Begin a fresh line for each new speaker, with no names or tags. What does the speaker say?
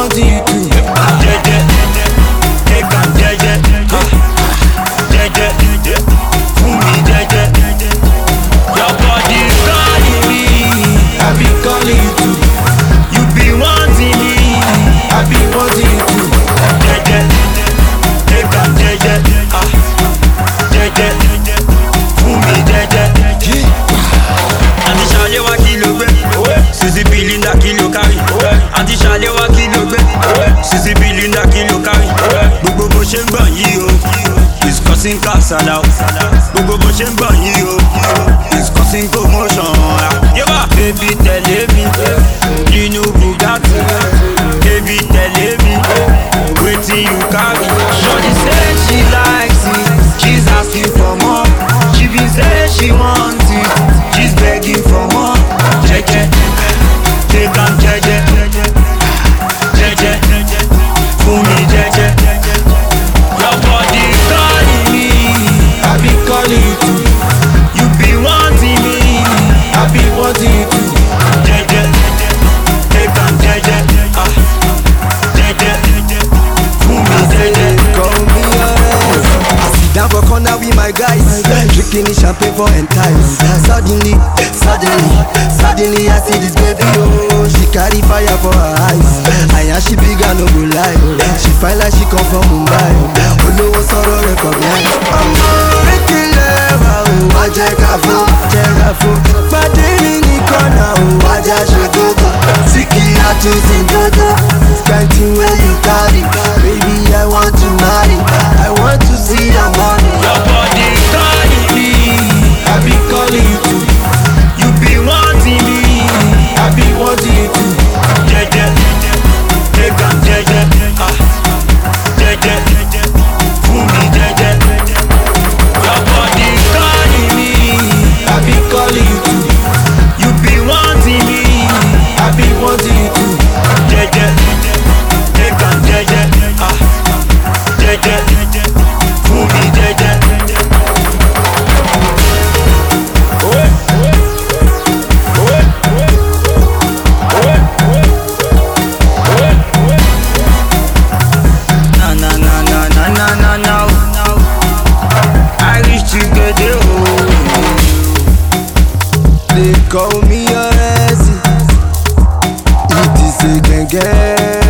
what you do.
Jeje, take am jeje, jeje, fún mi jeje. Your body calling me,
I be calling you too.
you be wanting me.
I be wanting you too.
Jeje, take am jeje, jeje, fún mi jeje. Àti ṣàlẹ́wà kí ló gbé, Sisi Belinda kí ló kárí. Àti ṣàlẹ́wà kí ló gbé, Sisi Belinda kí ló kárí. Gbogbo bó ṣe ń gbọ̀n yìí o, it's causing kasala o. Gbogbo bó ṣe ń gbọ̀n yìí o, it's causing commotion. Yébà, baby tẹ̀lé mi, nínú Bugatti. Baby tẹ̀lé mi, wetin you carry.
Shorty say she likes it, she's asking for more. She been say she wants it, she's begging for more.
Jeje, take am jeje, jeje, fún mi jeje. Your body calling me,
I be calling you too.
you be wanting me.
I be wanting you too.
Jeje, take am jeje, jeje, fún mi jeje.
Call me I sit down for corner with my guys, drinking champagne for entice. Suddenly I see this baby, oh, she carry fire for her eyes. And she big and no go lie, she fine like she come from Mumbai. Olówó sọ̀rọ̀ recognize. Ọmọ rétí lẹ́wà o, wájà káfó, jẹ́ra fún. Pàdé mi ní kọ́nà o, wájà ṣòdodo. Síkì àtúnṣe dodo, skanking where you carry. Baby, I want to marry, I want to see your money.
Your body calling me,
I be calling you too.
you be wanting me.
I be wanting you too.
Jeje, take am jeje, jeje, fún mi jeje. Your body calling me,
I be calling you too.
you be wanting me.
I be wanting you too.
Jeje, take am jeje, jeje, fún mi jeje. Na. I reach together.
They call me your Ezzy. It is a gang.